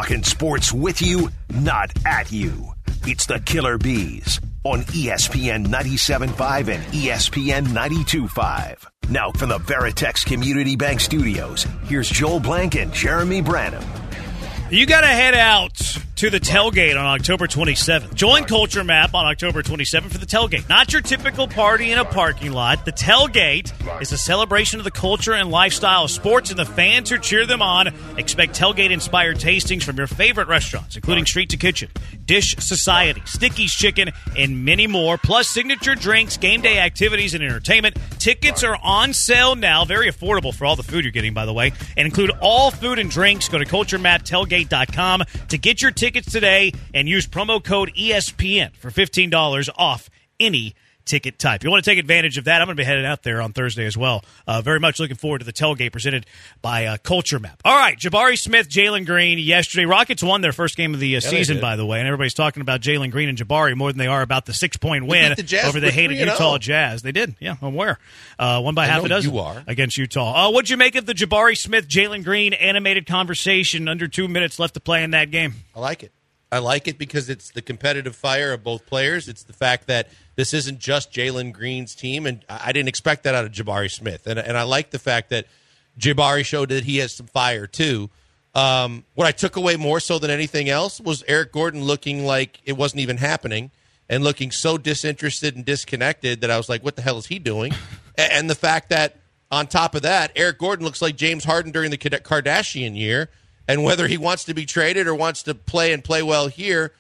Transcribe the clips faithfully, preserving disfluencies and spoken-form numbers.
Talking sports with you, not at you. It's the Killer Bees on E S P N ninety-seven point five and E S P N ninety-two point five. Now from the Veritex Community Bank Studios, here's Joel Blank and Jeremy Branham. You got to head out to the tailgate on October twenty-seventh. Join Culture Map on October twenty-seventh for the tailgate. Not your typical party in a parking lot. The tailgate is a celebration of the culture and lifestyle of sports and the fans who cheer them on. Expect tailgate-inspired tastings from your favorite restaurants, including Street to Kitchen, Dish Society, Sticky's Chicken, and many more, plus signature drinks, game day activities, and entertainment. Tickets are on sale now. Very affordable for all the food you're getting, by the way, and include all food and drinks. Go to culture map tailgate dot com to get your tickets today and use promo code E S P N for fifteen dollars off any ticket type. You want to take advantage of that? I'm going to be heading out there on Thursday as well. Uh, very much looking forward to the tailgate presented by uh, Culture Map. All right, Jabari Smith, Jalen Green yesterday. Rockets won their first game of the uh, yeah, season, by the way, and everybody's talking about Jalen Green and Jabari more than they are about the six-point win the over the hated Utah Jazz. They did, yeah, I'm aware. Uh, won by I half a dozen you are. against Utah. Uh, what'd you make of the Jabari Smith, Jalen Green animated conversation under two minutes left to play in that game? I like it. I like it because it's the competitive fire of both players. It's the fact that this isn't just Jalen Green's team, and I didn't expect that out of Jabari Smith. And, and I like the fact that Jabari showed that he has some fire, too. Um, what I took away more so than anything else was Eric Gordon looking like it wasn't even happening and looking so disinterested and disconnected that I was like, what the hell is he doing? And the fact that, on top of that, Eric Gordon looks like James Harden during the Kardashian year. And whether he wants to be traded or wants to play and play well here,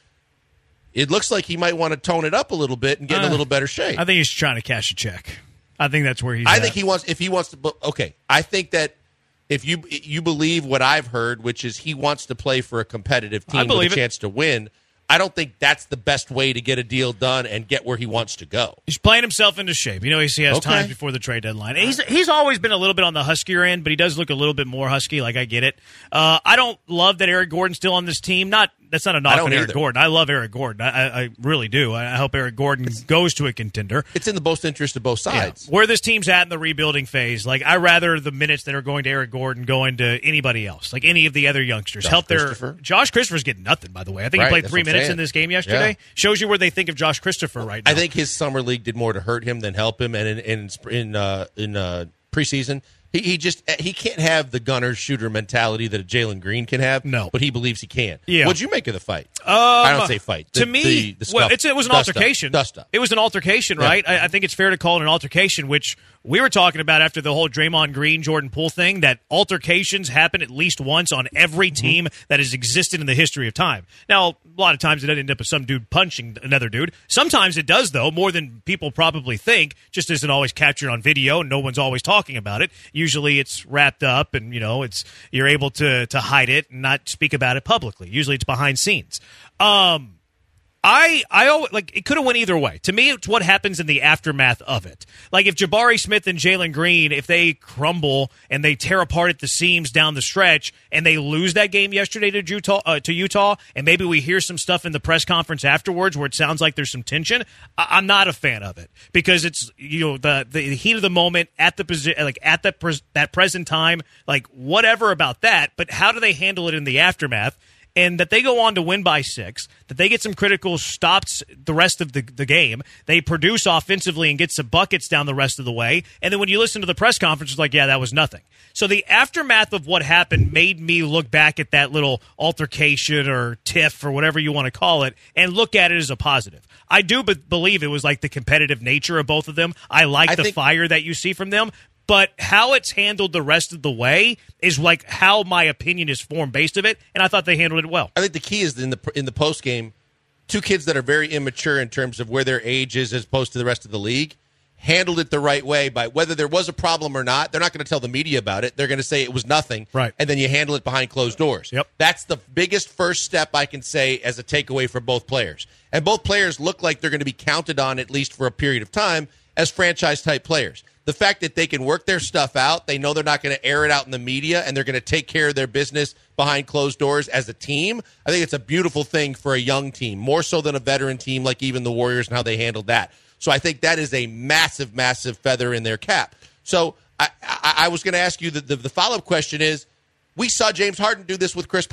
it looks like he might want to tone it up a little bit and get uh, in a little better shape. I think he's trying to cash a check. I think that's where he's I at. think he wants, if he wants to, okay, I think that if you you believe what I've heard, which is he wants to play for a competitive team with a it. chance to win, I don't think that's the best way to get a deal done and get where he wants to go. He's playing himself into shape. You know, he has okay. time before the trade deadline. He's he's always been a little bit on the huskier end, but he does look a little bit more husky. Like, I get it. Uh, I don't love that Eric Gordon's still on this team. Not That's not a knock on Eric either. Gordon. I love Eric Gordon. I, I really do. I hope Eric Gordon it's, goes to a contender. It's in the most interest of both sides. Yeah. Where this team's at in the rebuilding phase, like, I rather the minutes that are going to Eric Gordon going to anybody else, like any of the other youngsters. Josh Help their Christopher. Josh Christopher's getting nothing, by the way. I think right, he played three minutes in this game yesterday. Yeah. Shows you where they think of Josh Christopher right now. I think his summer league did more to hurt him than help him, and in in in, uh, in uh, preseason. He, he just he can't have the gunner shooter mentality that a Jalen Green can have. No, but he believes he can. Yeah. What'd you make of the fight? Um, I don't say fight. The, to me, the, the well, scuff, it's, it was an dust altercation. Up, dust up. It was an altercation, right? Yeah. I, I think it's fair to call it an altercation, which we were talking about after the whole Draymond Green, Jordan Poole thing, that altercations happen at least once on every team mm-hmm. that has existed in the history of time. Now, a lot of times it doesn't end up with some dude punching another dude. Sometimes it does, though, more than people probably think. Just isn't always captured on video, and no one's always talking about it. Usually it's wrapped up, and, you know, it's you're able to, to hide it and not speak about it publicly. Usually it's behind scenes. Um... I I always, like it could have went either way. To me, it's what happens in the aftermath of it. Like if Jabari Smith and Jalen Green, if they crumble and they tear apart at the seams down the stretch, and they lose that game yesterday to Utah, uh, to Utah, and maybe we hear some stuff in the press conference afterwards where it sounds like there's some tension. I, I'm not a fan of it because it's you know the the heat of the moment at the position, like at that pres- that present time, like whatever about that. But how do they handle it in the aftermath? And that they go on to win by six, that they get some critical stops the rest of the, the game, they produce offensively and get some buckets down the rest of the way, and then when you listen to the press conference, it's like, yeah, that was nothing. So the aftermath of what happened made me look back at that little altercation or tiff or whatever you want to call it and look at it as a positive. I do be- believe it was like the competitive nature of both of them. I like I the think- fire that you see from them. But how it's handled the rest of the way is like how my opinion is formed based of it, and I thought they handled it well. I think the key is in the in the post game, two kids that are very immature in terms of where their age is as opposed to the rest of the league handled it the right way by whether there was a problem or not. They're not going to tell the media about it. They're going to say it was nothing, right? And then you handle it behind closed doors. Yep. That's the biggest first step I can say as a takeaway for both players. And both players look like they're going to be counted on at least for a period of time as franchise-type players. The fact that they can work their stuff out, they know they're not going to air it out in the media, and they're going to take care of their business behind closed doors as a team, I think it's a beautiful thing for a young team, more so than a veteran team like even the Warriors and how they handled that. So I think that is a massive, massive feather in their cap. So I, I, I was going to ask you, the, the, the follow-up question is, we saw James Harden do this with Chris Paul.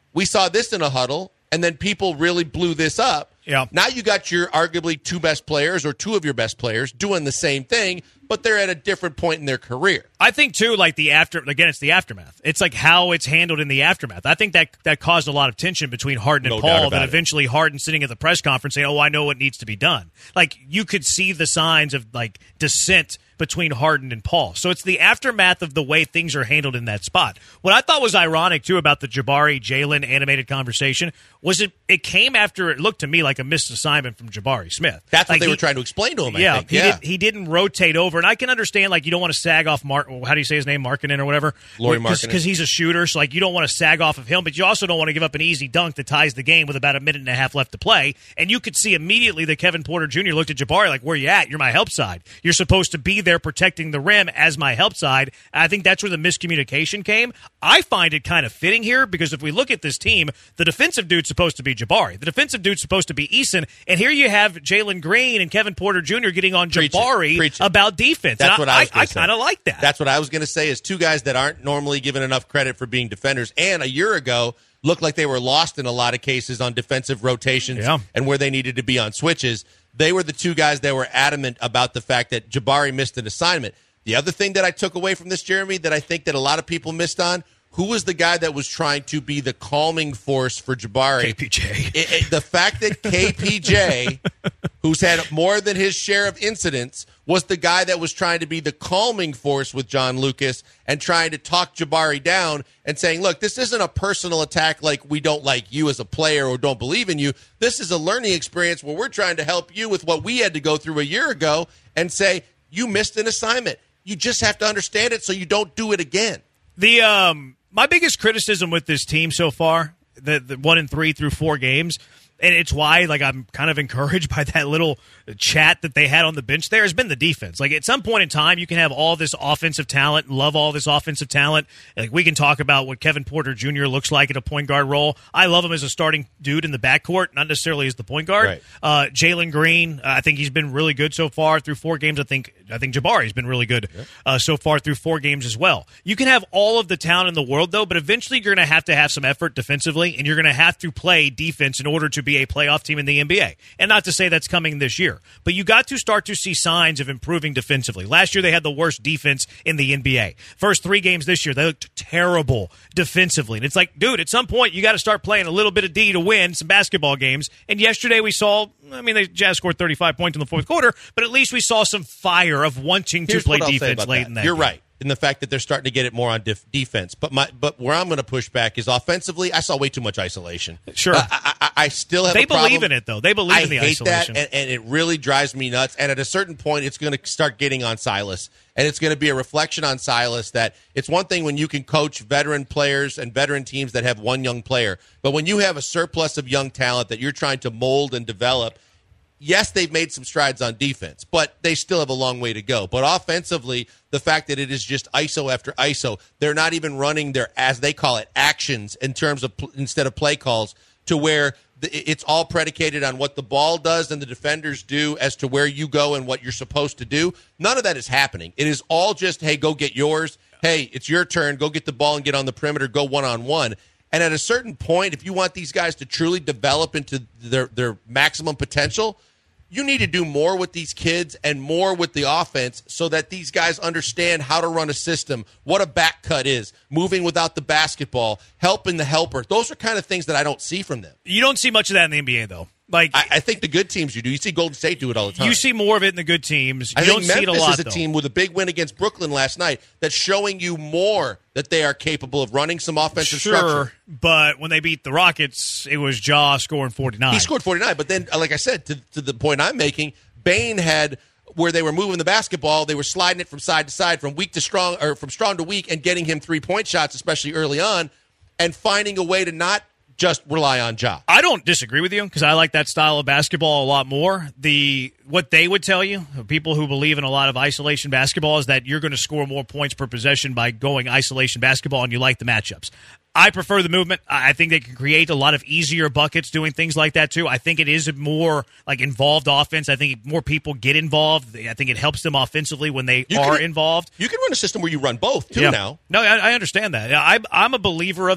we saw this in a huddle, and then people really blew this up. Yeah. Now you got your arguably two best players or two of your best players doing the same thing, but they're at a different point in their career. I think, too, like the after, again, it's the aftermath. It's like how it's handled in the aftermath. I think that that caused a lot of tension between Harden and No doubt Paul, about that it. eventually Harden sitting at the press conference saying, oh, I know what needs to be done. Like, you could see the signs of, like, dissent between Harden and Paul. So it's the aftermath of the way things are handled in that spot. What I thought was ironic, too, about the Jabari Jalen animated conversation was it, it came after it looked to me like a missed assignment from Jabari Smith. That's like what they he, were trying to explain to him, I yeah, think. He, Yeah, did, he didn't rotate over. And I can understand, like, you don't want to sag off Mark. How do you say his name? Markkinen or whatever? Lauri Markkinen. Because he's a shooter. So, like, you don't want to sag off of him, but you also don't want to give up an easy dunk that ties the game with about a minute and a half left to play. And you could see immediately that Kevin Porter Junior looked at Jabari like, where you at? You're my help side. You're supposed to be there protecting the rim as my help side. And I think that's where the miscommunication came. I find it kind of fitting here because if we look at this team, the defensive dude's supposed to be Jabari. The defensive dude's supposed to be Eason. And here you have Jalen Green and Kevin Porter Junior getting on Preach it. Jabari Preach it. about defense. That's And what I was I, gonna I say. kind of like that. That's what I was going to say is two guys that aren't normally given enough credit for being defenders, and a year ago looked like they were lost in a lot of cases on defensive rotations Yeah. and where they needed to be on switches. They were the two guys that were adamant about the fact that Jabari missed an assignment. The other thing that I took away from this, Jeremy, that I think that a lot of people missed on, who was the guy that was trying to be the calming force for Jabari? K P J. It, it, the fact that K P J, who's had more than his share of incidents, was the guy that was trying to be the calming force with John Lucas and trying to talk Jabari down and saying, look, this isn't a personal attack like we don't like you as a player or don't believe in you. This is a learning experience where we're trying to help you with what we had to go through a year ago and say, you missed an assignment. You just have to understand it so you don't do it again. The um, my biggest criticism with this team so far, the, the one and three through four games, and it's why like I'm kind of encouraged by that little chat that they had on the bench there, has been the defense. Like at some point in time, you can have all this offensive talent, love all this offensive talent. Like we can talk about what Kevin Porter Junior looks like in a point guard role. I love him as a starting dude in the backcourt, not necessarily as the point guard. Right. Uh, Jalen Green, uh, I think he's been really good so far through four games. I think I think Jabari's been really good uh, so far through four games as well. You can have all of the talent in the world, though, but eventually you're going to have to have some effort defensively, and you're going to have to play defense in order to be a playoff team in the N B A. And not to say that's coming this year, but you got to start to see signs of improving defensively. Last year they had the worst defense in the N B A. First three games this year, they looked terrible defensively. And it's like, dude, at some point you got to start playing a little bit of D to win some basketball games. And yesterday we saw, I mean, the Jazz scored thirty-five points in the fourth quarter, but at least we saw some fire of wanting Here's to play what I'll say defense about late that. in that You're game. right in the fact that they're starting to get it more on def- defense. But my but where I'm going to push back is offensively. I saw way too much isolation. Sure. Uh, I, I, I still have. They a problem. believe in it, though. They believe I in the hate isolation. that, and, and it really drives me nuts. And at a certain point, it's going to start getting on Silas, and it's going to be a reflection on Silas that it's one thing when you can coach veteran players and veteran teams that have one young player, but when you have a surplus of young talent that you're trying to mold and develop. Yes, they've made some strides on defense, but they still have a long way to go. But offensively, the fact that it is just I S O after I S O, they're not even running their, as they call it, actions in terms of instead of play calls, to where it's all predicated on what the ball does and the defenders do as to where you go and what you're supposed to do. None of that is happening. It is all just, hey, go get yours. Hey, it's your turn. Go get the ball and get on the perimeter. Go one-on-one. And at a certain point, if you want these guys to truly develop into their, their maximum potential, you need to do more with these kids and more with the offense so that these guys understand how to run a system, what a back cut is, moving without the basketball, helping the helper. Those are kind of things that I don't see from them. You don't see much of that in the N B A, though. Like I, I think the good teams you do. You see Golden State do it all the time. You see more of it in the good teams. You I don't think see it a Memphis lot, is a though. team with a big win against Brooklyn last night that's showing you more that they are capable of running some offensive Sure, structure. but when they beat the Rockets, it was Ja scoring forty-nine. He scored forty-nine, but then, like I said, to, to the point I'm making, Bane had where they were moving the basketball, they were sliding it from side to side, from weak to strong, or from strong to weak, and getting him three-point shots, especially early on, and finding a way to not just rely on Ja. I don't disagree with you because I like that style of basketball a lot more. The what they would tell you, people who believe in a lot of isolation basketball, is that you're going to score more points per possession by going isolation basketball, and you like the matchups. I prefer the movement. I think they can create a lot of easier buckets doing things like that, too. I think it is a more like involved offense. I think more people get involved. I think it helps them offensively when they You are can- involved. You can run a system where you run both, too, Yeah. now. No, I, I understand that. Yeah, I, I'm a believer of that.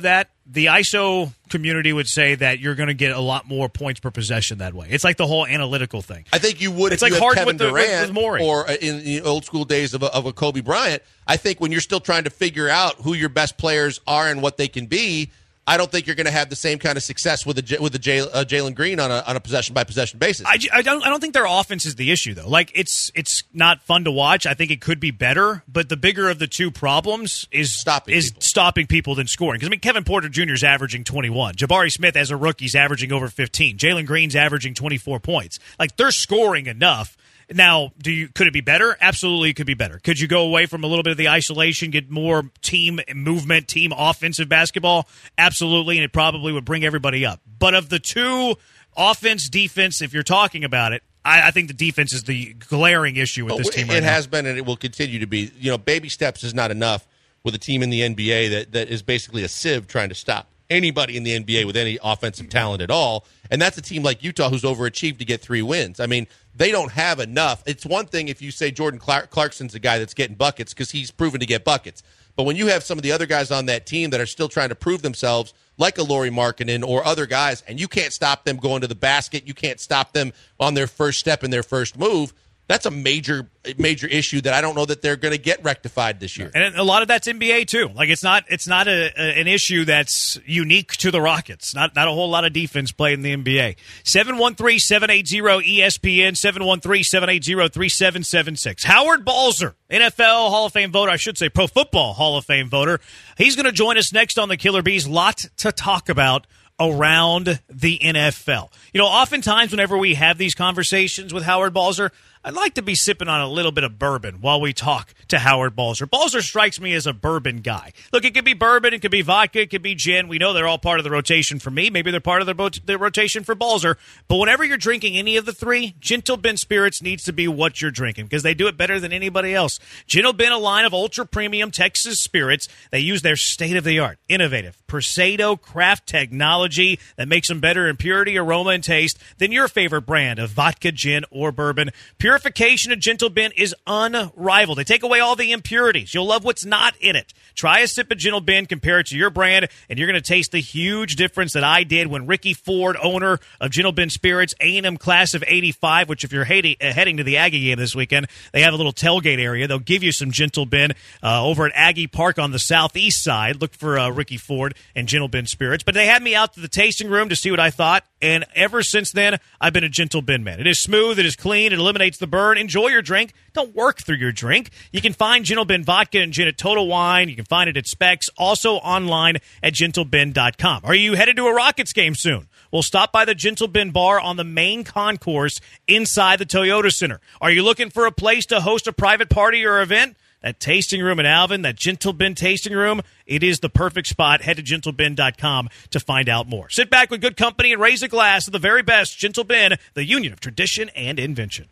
the I S O community would say that you're going to get a lot more points per possession that way. It's like the whole analytical thing. I think you would it's if like you hard had Kevin with the, Durant with, with Morey. or in the old school days of a, of a Kobe Bryant. I think when you're still trying to figure out who your best players are and what they can be, I don't think you're going to have the same kind of success with a with a Jay, uh, Jalen Green on a on a possession by possession basis. I, I don't I don't think their offense is the issue though. Like it's it's not fun to watch. I think it could be better, but the bigger of the two problems is stopping is people. stopping people than scoring. Because I mean, Kevin Porter Junior is averaging twenty-one. Jabari Smith as a rookie is averaging over fifteen. Jalen Green's averaging twenty-four points. Like they're scoring enough. Now, do you could it be better? Absolutely, it could be better. Could you go away from a little bit of the isolation, get more team movement, team offensive basketball? Absolutely, and it probably would bring everybody up. But of the two, offense, defense, if you're talking about it, I, I think the defense is the glaring issue with oh, this team it right now. It has been, and it will continue to be. You know, baby steps is not enough with a team in the N B A that, that is basically a sieve trying to stop anybody in the N B A with any offensive talent at all. And that's a team like Utah who's overachieved to get three wins. I mean, they don't have enough. It's one thing if you say Jordan Clark- Clarkson's a guy that's getting buckets because he's proven to get buckets. But when you have some of the other guys on that team that are still trying to prove themselves, like a Lauri Markkanen or other guys, and you can't stop them going to the basket, you can't stop them on their first step and their first move, that's a major major issue that I don't know that they're going to get rectified this year. And a lot of that's N B A too. Like it's not it's not a, a, an issue that's unique to the Rockets. Not not a whole lot of defense played in the N B A. seven one three, seven eight zero, E S P N, seven one three, seven eight zero, three seven seven six. Howard Balzer, N F L Hall of Fame voter, I should say Pro Football Hall of Fame voter. He's going to join us next on the Killer Bees. Lot to talk about around the N F L. You know, oftentimes whenever we have these conversations with Howard Balzer, I'd like to be sipping on a little bit of bourbon while we talk to Howard Balzer. Balzer strikes me as a bourbon guy. Look, it could be bourbon, it could be vodka, it could be gin. We know they're all part of the rotation for me. Maybe they're part of the, rot- the rotation for Balzer. But whenever you're drinking any of the three, Gentle Ben Spirits needs to be what you're drinking because they do it better than anybody else. Gentle Ben, a line of ultra-premium Texas spirits. They use their state-of-the-art, innovative Persado craft technology that makes them better in purity, aroma, and taste than your favorite brand of vodka, gin, or bourbon. Purification of Gentle Ben is unrivaled. They take away all the impurities. You'll love what's not in it. Try a sip of Gentle Ben, compare it to your brand, and you're going to taste the huge difference that I did when Ricky Ford, owner of Gentle Ben Spirits, A and M class of eighty-five, which if you're heading, uh, heading to the Aggie game this weekend, they have a little tailgate area. They'll give you some Gentle Ben uh, over at Aggie Park on the southeast side. Look for uh, Ricky Ford and Gentle Ben Spirits. But they had me out to the tasting room to see what I thought, and ever since then, I've been a Gentle Ben man. It is smooth, it is clean, it eliminates the burn. Enjoy your drink. Don't work through your drink. You can find Gentle Ben Vodka and Gin at Total Wine. You can find it at Specs, also online at gentle ben dot com. Are you headed to a Rockets game soon? Well, stop by the Gentle Ben Bar on the main concourse inside the Toyota Center. Are you looking for a place to host a private party or event? That tasting room in Alvin, that Gentle Ben tasting room, it is the perfect spot. Head to gentle ben dot com to find out more. Sit back with good company and raise a glass of the very best Gentle Ben, the union of tradition and invention.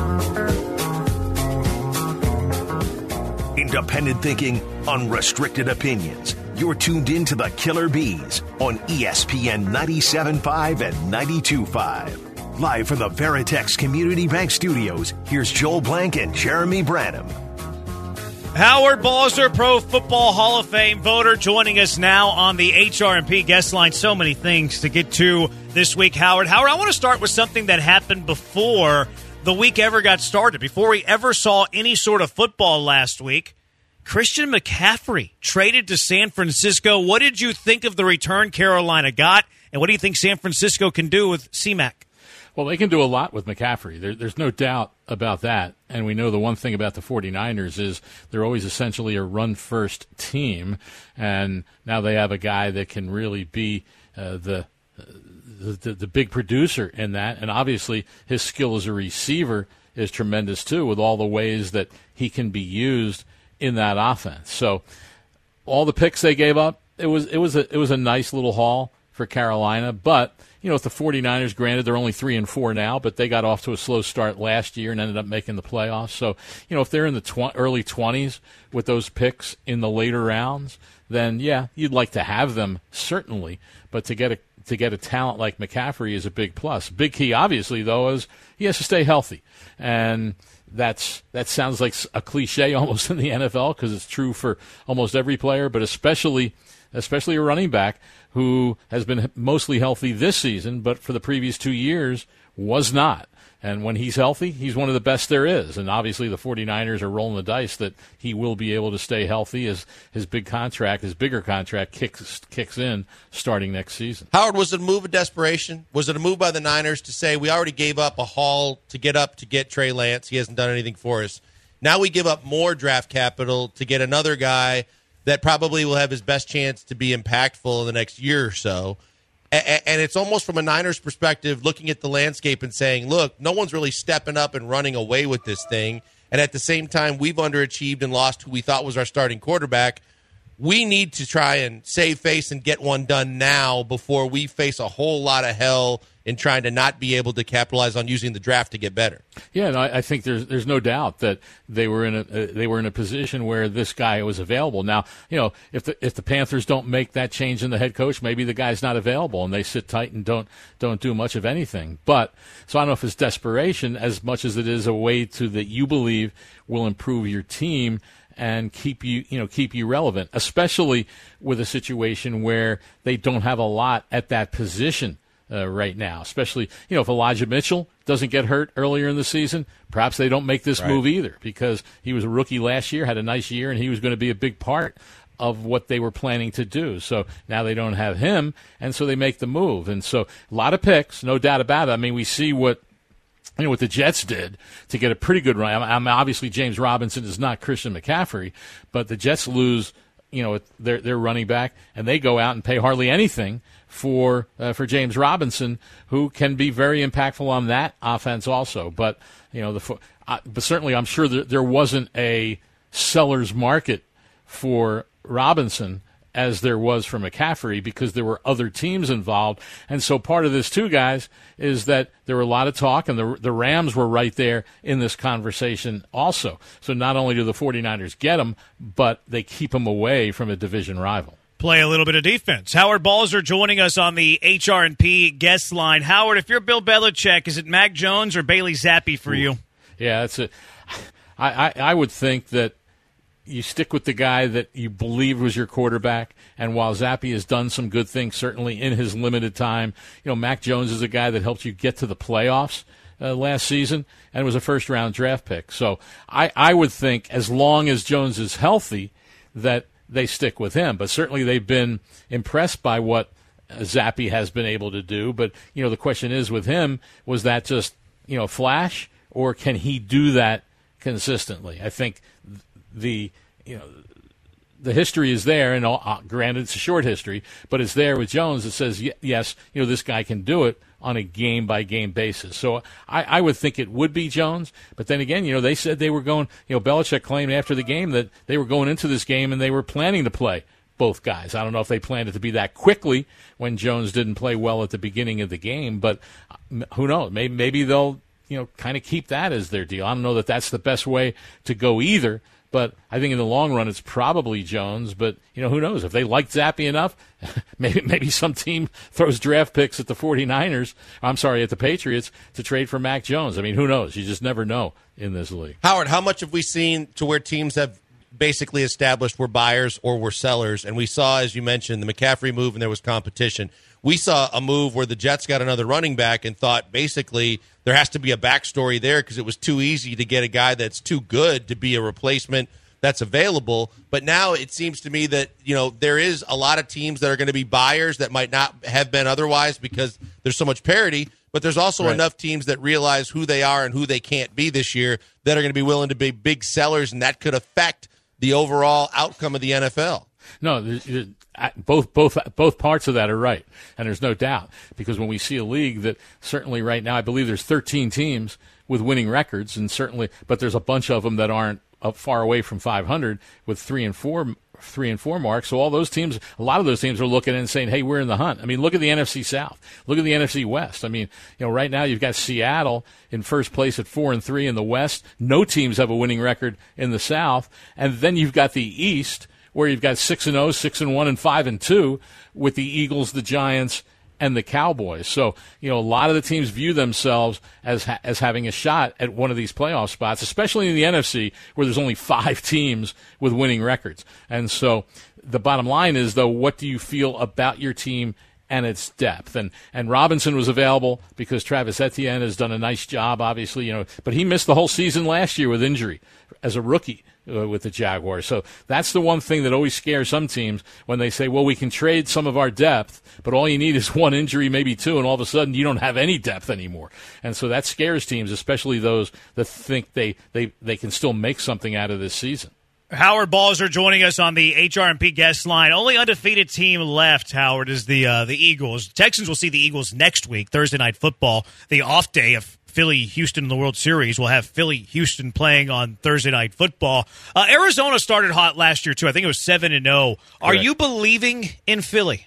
Independent thinking, unrestricted opinions. You're tuned in to the Killer Bees on E S P N ninety-seven point five and ninety-two point five. Live from the Veritex Community Bank Studios, here's Joel Blank and Jeremy Branham. Howard Balzer, Pro Football Hall of Fame voter, joining us now on the H R and P guest line. So many things to get to this week, Howard. Howard, I want to start with something that happened before the week ever got started, before we ever saw any sort of football last week. Christian McCaffrey traded to San Francisco. What did you think of the return Carolina got, and what do you think San Francisco can do with C-Mac? Well, they can do a lot with McCaffrey. There, there's no doubt about that. And we know the one thing about the 49ers is they're always essentially a run-first team. And now they have a guy that can really be uh, the, the, the the big producer in that. And obviously his skill as a receiver is tremendous, too, with all the ways that he can be used in that offense. So all the picks they gave up, it was it was a it was a nice little haul for Carolina. But you know, with the 49ers, granted, they're only three and four now, but they got off to a slow start last year and ended up making the playoffs. So, you know, if they're in the tw- early twenties with those picks in the later rounds, then yeah, you'd like to have them certainly. But to get a to get a talent like McCaffrey is a big plus. Big key, obviously, though, is he has to stay healthy, and that's that sounds like a cliche almost in the N F L because it's true for almost every player, but especially especially a running back who has been mostly healthy this season, but for the previous two years was not. And when he's healthy, he's one of the best there is. And obviously the 49ers are rolling the dice that he will be able to stay healthy as his big contract, his bigger contract kicks kicks in starting next season. Howard, was it a move of desperation? Was it a move by the Niners to say, we already gave up a haul to get up to get Trey Lance. He hasn't done anything for us. Now we give up more draft capital to get another guy that probably will have his best chance to be impactful in the next year or so. And it's almost from a Niners perspective, looking at the landscape and saying, look, no one's really stepping up and running away with this thing. And at the same time, we've underachieved and lost who we thought was our starting quarterback. We need to try and save face and get one done now before we face a whole lot of hell in trying to not be able to capitalize on using the draft to get better. Yeah, no, I think there's there's no doubt that they were in a uh, they were in a position where this guy was available. Now, you know, if the if the Panthers don't make that change in the head coach, maybe the guy's not available and they sit tight and don't don't do much of anything. But so I don't know if it's desperation as much as it is a way to that you believe will improve your team and keep you, you know, keep you relevant, especially with a situation where they don't have a lot at that position uh, right now. Especially, you know, if Elijah Mitchell doesn't get hurt earlier in the season, perhaps they don't make this right. move either because he was a rookie last year, had a nice year, and he was going to be a big part of what they were planning to do. So now they don't have him, and so they make the move. And so a lot of picks, no doubt about it. I mean, we see what You know what the Jets did to get a pretty good run. I mean, obviously, James Robinson is not Christian McCaffrey, but the Jets lose, you know, their their running back, and they go out and pay hardly anything for uh, for James Robinson, who can be very impactful on that offense also. But you know, the uh, but certainly, I'm sure that there wasn't a seller's market for Robinson as there was for McCaffrey because there were other teams involved. And so part of this, too, guys, is that there were a lot of talk, and the the Rams were right there in this conversation also. So not only do the 49ers get him, but they keep him away from a division rival. Play a little bit of defense. Howard Balzer joining us on the H R and P guest line. Howard, if you're Bill Belichick, is it Mac Jones or Bailey Zappi for Ooh. you? Yeah, that's it. I, I, I would think that you stick with the guy that you believe was your quarterback, and while Zappi has done some good things, certainly in his limited time, you know, Mac Jones is a guy that helped you get to the playoffs uh, last season and was a first-round draft pick. So I, I would think as long as Jones is healthy that they stick with him. But certainly they've been impressed by what Zappi has been able to do. But, you know, the question is with him, was that just, you know, flash, or can he do that consistently? I think the you know the history is there, and all, uh, granted it's a short history, but it's there with Jones that says y- yes, you know this guy can do it on a game by game basis. So I, I would think it would be Jones, but then again, you know they said they were going. You know Belichick claimed after the game that they were going into this game and they were planning to play both guys. I don't know if they planned it to be that quickly when Jones didn't play well at the beginning of the game, but who knows? Maybe maybe they'll you know kind of keep that as their deal. I don't know that that's the best way to go either. But I think in the long run, it's probably Jones. But, you know, who knows? If they like Zappi enough, maybe maybe some team throws draft picks at the 49ers, I'm sorry, at the Patriots, to trade for Mac Jones. I mean, who knows? You just never know in this league. Howard, how much have we seen to where teams have basically established we're buyers or we're sellers? And we saw, as you mentioned, the McCaffrey move and there was competition. We saw a move where the Jets got another running back and thought basically there has to be a backstory there because it was too easy to get a guy that's too good to be a replacement that's available. But now it seems to me that, you know, there is a lot of teams that are going to be buyers that might not have been otherwise because there's so much parity. But there's also right. enough teams that realize who they are and who they can't be this year that are going to be willing to be big sellers, and that could affect the overall outcome of the N F L. No, there's, there's, both both both parts of that are right, and there's no doubt, because when we see a league that certainly right now, I believe there's thirteen teams with winning records, and certainly, but there's a bunch of them that aren't up far away from five hundred with three and four three and four marks. So all those teams, a lot of those teams are looking and saying, hey, we're in the hunt. I mean, look at the N F C South. Look at the N F C West. I mean, you know, right now you've got Seattle in first place at four and three in the West. No teams have a winning record in the South. And then you've got the East, where you've got six and oh, six and one, and five and two with the Eagles, the Giants, and the Cowboys. So, you know, a lot of the teams view themselves as ha- as having a shot at one of these playoff spots, especially in the N F C, where there's only five teams with winning records. And so the bottom line is, though, what do you feel about your team and its depth? And and Robinson was available because Travis Etienne has done a nice job, obviously, you know, but he missed the whole season last year with injury as a rookie uh, with the Jaguars. So that's the one thing that always scares some teams when they say, well, we can trade some of our depth, but all you need is one injury, maybe two, and all of a sudden you don't have any depth anymore. And so that scares teams, especially those that think they, they, they can still make something out of this season. Howard Balzer joining us on the H R and P guest line. Only undefeated team left, Howard, is the uh, the Eagles. Texans will see the Eagles next week, Thursday Night Football, the off day of Philly-Houston in the World Series. We'll have Philly-Houston playing on Thursday Night Football. Uh, Arizona started hot last year, too. I think it was seven and oh. Are Correct. you believing in Philly?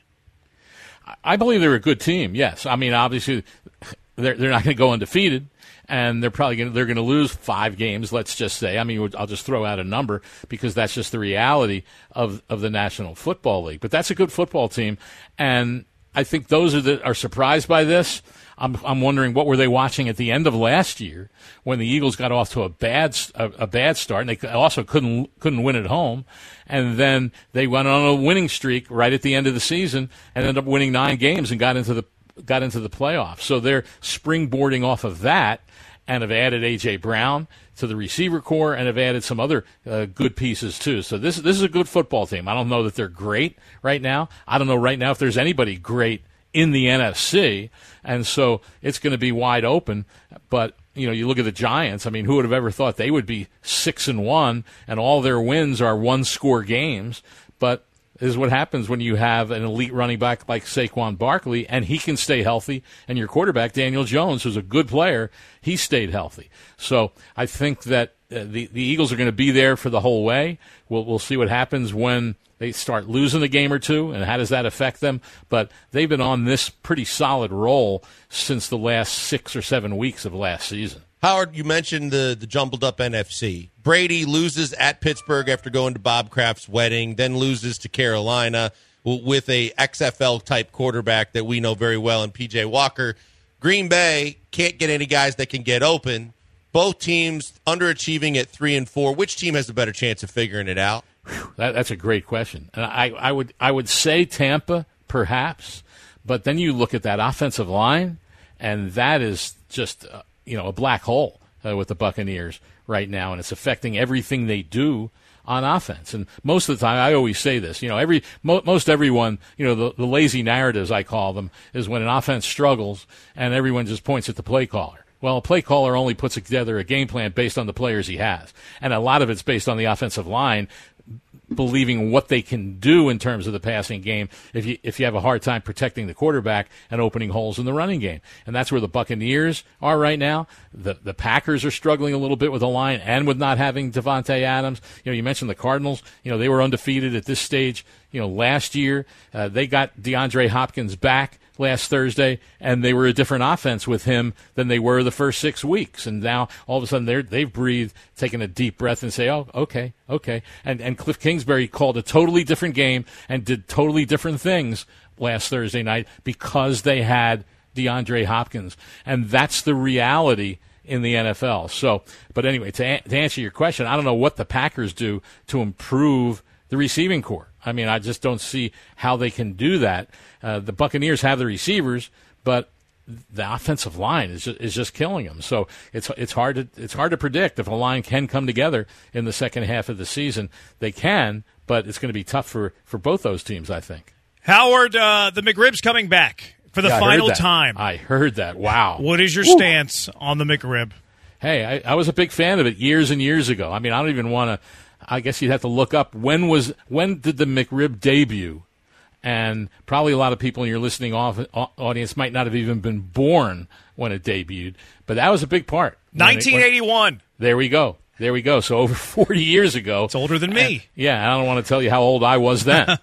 I believe they're a good team, yes. I mean, obviously, they're, they're not going to go undefeated. And they're probably going to, they're going to lose five games, let's just say. I mean, I'll just throw out a number because that's just the reality of, of the National Football League. But that's a good football team. And I think those are that are surprised by this. I'm, I'm wondering what were they watching at the end of last year when the Eagles got off to a bad, a, a bad start, and they also couldn't, couldn't win at home. And then they went on a winning streak right at the end of the season and ended up winning nine games and got into the, got into the playoffs. So they're springboarding off of that, and have added A J. Brown to the receiver core and have added some other uh, good pieces, too. So this, this is a good football team. I don't know that they're great right now. I don't know right now if there's anybody great in the N F C, and so it's going to be wide open. But, you know, you look at the Giants. I mean, who would have ever thought they would be six and one, and all their wins are one-score games? But this is what happens when you have an elite running back like Saquon Barkley, and he can stay healthy, and your quarterback, Daniel Jones, who's a good player, he stayed healthy. So I think that uh, the, the Eagles are going to be there for the whole way. We'll, we'll see what happens when they start losing a game or two, and how does that affect them? But they've been on this pretty solid roll since the last six or seven weeks of last season. Howard, you mentioned the, the jumbled-up N F C. Brady loses at Pittsburgh after going to Bob Kraft's wedding, then loses to Carolina with a X F L-type quarterback that we know very well in P J Walker. Green Bay can't get any guys that can get open. Both teams underachieving at three and four. Which team has a better chance of figuring it out? That, that's a great question. And I, I would I would say Tampa, perhaps, but then you look at that offensive line, and that is just uh, you know a black hole uh, with the Buccaneers right now, and it's affecting everything they do on offense. And most of the time, I always say this, you know, every mo- most everyone, you know, the, the lazy narratives, I call them, is when an offense struggles and everyone just points at the play caller. Well, a play caller only puts together a game plan based on the players he has, and a lot of it's based on the offensive line believing what they can do in terms of the passing game if you if you have a hard time protecting the quarterback and opening holes in the running game. And that's where the Buccaneers are right now. The the Packers are struggling a little bit with the line and with not having Devontae Adams. You know, you mentioned the Cardinals. You know, they were undefeated at this stage, you know, last year. Uh, they got DeAndre Hopkins back last Thursday, and they were a different offense with him than they were the first six weeks. And now, all of a sudden, they're, they've breathed, taken a deep breath, and say, oh, okay, okay. And, and Cliff Kingsbury called a totally different game and did totally different things last Thursday night because they had DeAndre Hopkins. And that's the reality in the N F L. So, but anyway, to, a- to answer your question, I don't know what the Packers do to improve the receiving core. I mean, I just don't see how they can do that. Uh, the Buccaneers have the receivers, but the offensive line is just, is just killing them. So it's it's hard to it's hard to predict if a line can come together in the second half of the season. They can, but it's going to be tough for, for both those teams, I think. Howard, uh, the McRib's coming back for the Yeah, final I heard that. time. I heard that. Wow. What is your Woo. stance on the McRib? Hey, I, I was a big fan of it years and years ago. I mean, I don't even want to. I guess you'd have to look up when was when did the McRib debut, and probably a lot of people in your listening off, audience might not have even been born when it debuted. But that was a big part. nineteen eighty-one. When, there we go. There we go. So over forty years ago. It's older than me. And, yeah, I don't want to tell you how old I was then.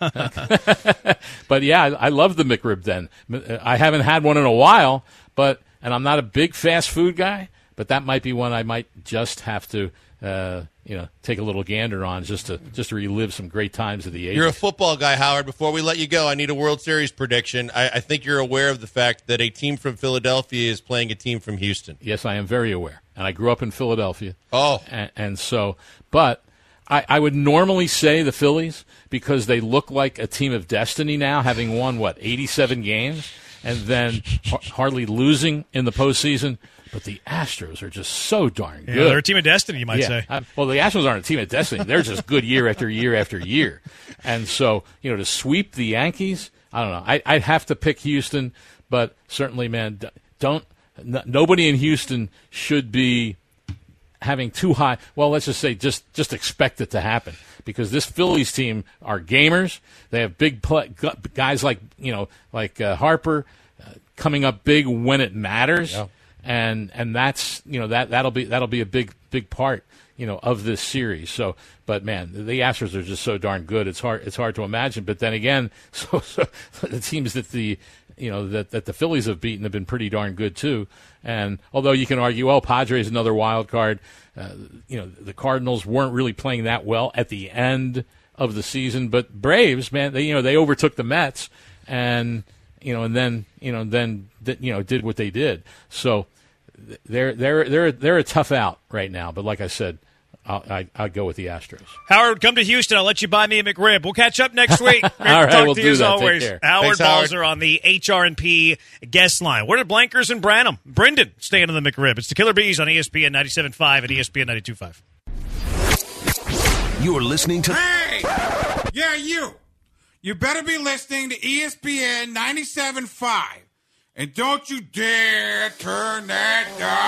But yeah, I, I loved the McRib then. I haven't had one in a while, but and I'm not a big fast food guy, but that might be one I might just have to. Uh, you know, take a little gander on just to just to relive some great times of the eighties. You're a football guy, Howard. Before we let you go, I need a World Series prediction. I, I think you're aware of the fact that a team from Philadelphia is playing a team from Houston. Yes, I am very aware. And I grew up in Philadelphia. Oh. And, and so, but I, I would normally say the Phillies because they look like a team of destiny now, having won, what, eighty-seven games, and then ha- hardly losing in the postseason. But the Astros are just so darn good. Yeah, they're a team of destiny, you might yeah. say. I, well, the Astros aren't a team of destiny. They're just good year after year after year. And so, you know, to sweep the Yankees, I don't know. I, I'd have to pick Houston, but certainly, man, don't n- nobody in Houston should be having too high. Well, let's just say just just expect it to happen because this Phillies team are gamers. They have big play, guys like you know like uh, Harper uh, coming up big when it matters. Yeah. And and that's you know that that'll be that'll be a big big part you know of this series. So, but man, the Astros are just so darn good. It's hard it's hard to imagine. But then again, so, so the teams that the you know that, that the Phillies have beaten have been pretty darn good too. And although you can argue, well, Padres another wild card. Uh, you know the Cardinals weren't really playing that well at the end of the season, but Braves, man, they you know they overtook the Mets and you know and then you know then you know did what they did. So. They're they're they're they're a tough out right now, but like I said, I'll, I I'll go with the Astros. Howard, come to Houston. I'll let you buy me a McRib. We'll catch up next week. Great All right, to talk we'll to do you as that. always. Take care. Howard Thanks, Howard. Balzer on the H R and P guest line. Where are Blankers and Branham? Brendan staying on the McRib. It's the Killer Bees on E S P N ninety-seven point five and E S P N ninety-two point five. You're listening to Hey! Yeah, you. You better be listening to E S P N ninety-seven point five. And don't you dare turn that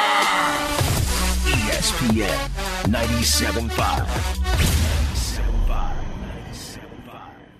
down. E S P N ninety-seven point five. ninety-seven point five. ninety-seven point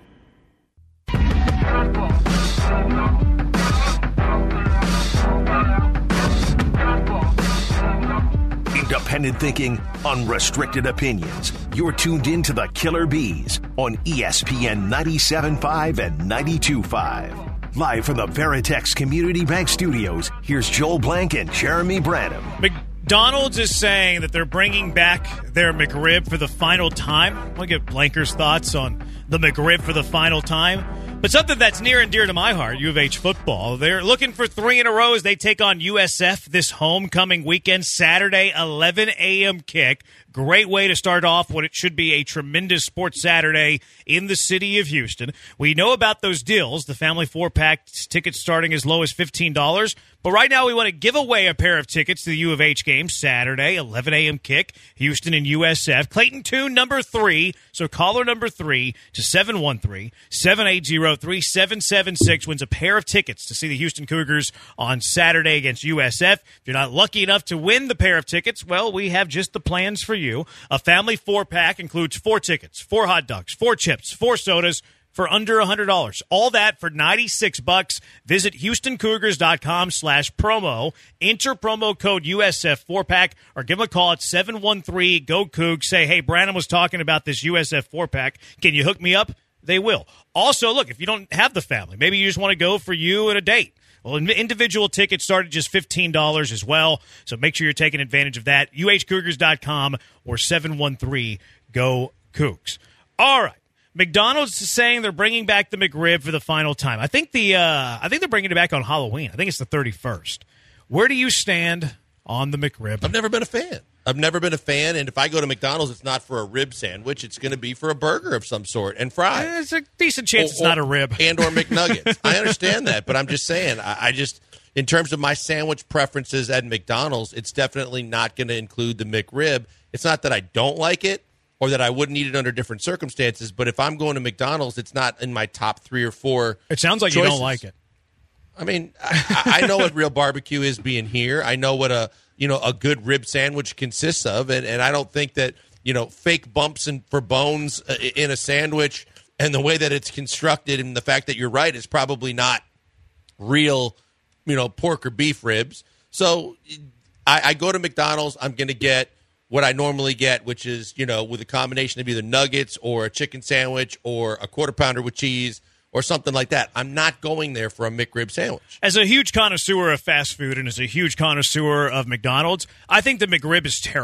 five. Independent thinking, unrestricted opinions. You're tuned in to the Killer Bees on E S P N ninety-seven point five and ninety-two point five. Live from the Veritex Community Bank Studios, here's Joel Blank and Jeremy Branham. McDonald's is saying that they're bringing back their McRib for the final time. I'll get Blanker's thoughts on the McRib for the final time. But something that's near and dear to my heart, U of H football. They're looking for three in a row as they take on U S F this homecoming weekend, Saturday, eleven a.m. kick. Great way to start off what it should be a tremendous sports Saturday in the city of Houston. We know about those deals, the family four-pack tickets starting as low as fifteen dollars. But right now we want to give away a pair of tickets to the U of H game, Saturday, eleven a.m. kick, Houston and U S F. Clayton two, number three, so caller number three to seven one three, seven eight zero, three seven seven six wins a pair of tickets to see the Houston Cougars on Saturday against U S F. If you're not lucky enough to win the pair of tickets, well, we have just the plans for you. A family four-pack includes four tickets, four hot dogs, four chips, four sodas, for under one hundred dollars. All that for ninety-six bucks. Visit HoustonCougars.com slash promo. Enter promo code U S F four-pack or give them a call at seven one three, G O Coug. Say, hey, Branham was talking about this U S F four-pack. Can you hook me up? They will. Also, look, if you don't have the family, maybe you just want to go for you and a date. Well, individual tickets start at just fifteen dollars as well, so make sure you're taking advantage of that. U H Cougars dot com or seven one three, G O Cougs. All right. McDonald's is saying they're bringing back the McRib for the final time. I think the uh, I think they're bringing it back on Halloween. I think it's the thirty-first. Where do you stand on the McRib? I've never been a fan. I've never been a fan, and if I go to McDonald's, it's not for a rib sandwich. It's going to be for a burger of some sort and fries. There's a decent chance or, it's not a rib. And or McNuggets. I understand that, but I'm just saying, I, I just, in terms of my sandwich preferences at McDonald's, it's definitely not going to include the McRib. It's not that I don't like it or that I wouldn't eat it under different circumstances, but if I'm going to McDonald's, it's not in my top three or four It sounds like choices. You don't like it. I mean, I, I know what real barbecue is being here. I know what a you know a good rib sandwich consists of, and, and I don't think that you know fake bumps and for bones in a sandwich and the way that it's constructed and the fact that you're right is probably not real, you know, pork or beef ribs. So I, I go to McDonald's. I'm going to get what I normally get, which is you know with a combination of either nuggets or a chicken sandwich or a quarter pounder with cheese. Or something like that. I'm not going there for a McRib sandwich. As a huge connoisseur of fast food and as a huge connoisseur of McDonald's, I think the McRib is terrible.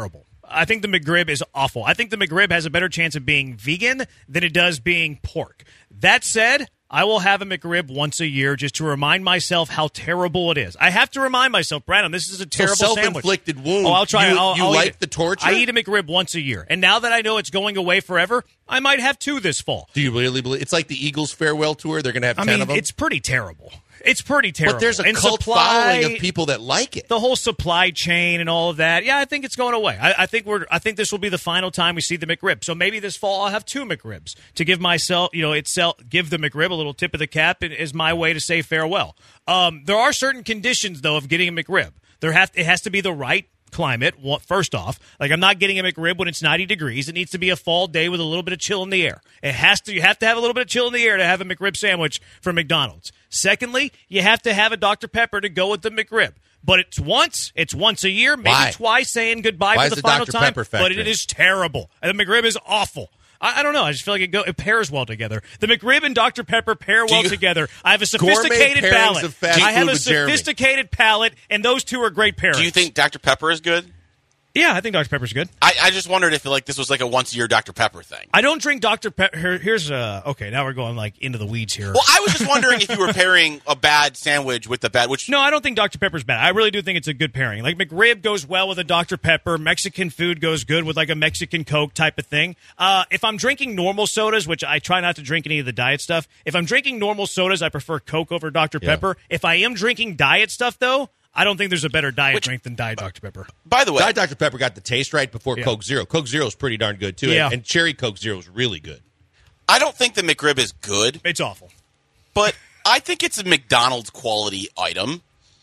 I think the McRib is awful. I think the McRib has a better chance of being vegan than it does being pork. That said, I will have a McRib once a year just to remind myself how terrible it is. I have to remind myself, Brandon, this is a terrible so sandwich. self-inflicted wound. Oh, I'll try. You, I'll, you I'll like eat the torture? I eat a McRib once a year, and now that I know it's going away forever, I might have two this fall. Do you really believe it's like the Eagles farewell tour? They're going to have I ten mean, of them. it's pretty terrible. It's pretty terrible. But there's a and cult supply, following of people that like it. The whole supply chain and all of that. Yeah, I think it's going away. I, I think we're. I think this will be the final time we see the McRib. So maybe this fall I'll have two McRibs to give myself, you know, itself give the McRib a little tip of the cap is my way to say farewell. Um, there are certain conditions though of getting a McRib. There have it has to be the right climate. First off, like I'm not getting a McRib when it's ninety degrees. It needs to be a fall day with a little bit of chill in the air. It has to. You have to have a little bit of chill in the air to have a McRib sandwich from McDonald's. Secondly, you have to have a Doctor Pepper to go with the McRib. But it's once, it's once a year, maybe Why? twice saying goodbye Why for is the the final Doctor time. Pepper factor But it in? is terrible. And the McRib is awful. I, I don't know. I just feel like it, go, it pairs well together. The McRib and Doctor Pepper pair well you- together. I have a Gourmet sophisticated pairings palate. of fast I have food a with Jeremy. sophisticated palate, and those two are great pairings. Do you think Doctor Pepper is good? Yeah, I think Doctor Pepper's good. I, I just wondered if like this was like a once a year Doctor Pepper thing. I don't drink Doctor Pepper. Here, here's uh okay. Now we're going like into the weeds here. Well, I was just wondering if you were pairing a bad sandwich with the bad, which No, I don't think Doctor Pepper's bad. I really do think it's a good pairing. Like McRib goes well with a Doctor Pepper. Mexican food goes good with like a Mexican Coke type of thing. Uh, if I'm drinking normal sodas, which I try not to drink any of the diet stuff, if I'm drinking normal sodas, I prefer Coke over Doctor Yeah. Pepper. If I am drinking diet stuff, though, I don't think there's a better diet Which- drink than Diet Doctor Pepper. by the way, Diet Doctor Pepper got the taste right before Yeah. Coke Zero. Coke Zero is pretty darn good too, Yeah. and, and Cherry Coke Zero is really good. I don't think the McRib is good, It's awful. but I think it's a McDonald's quality item.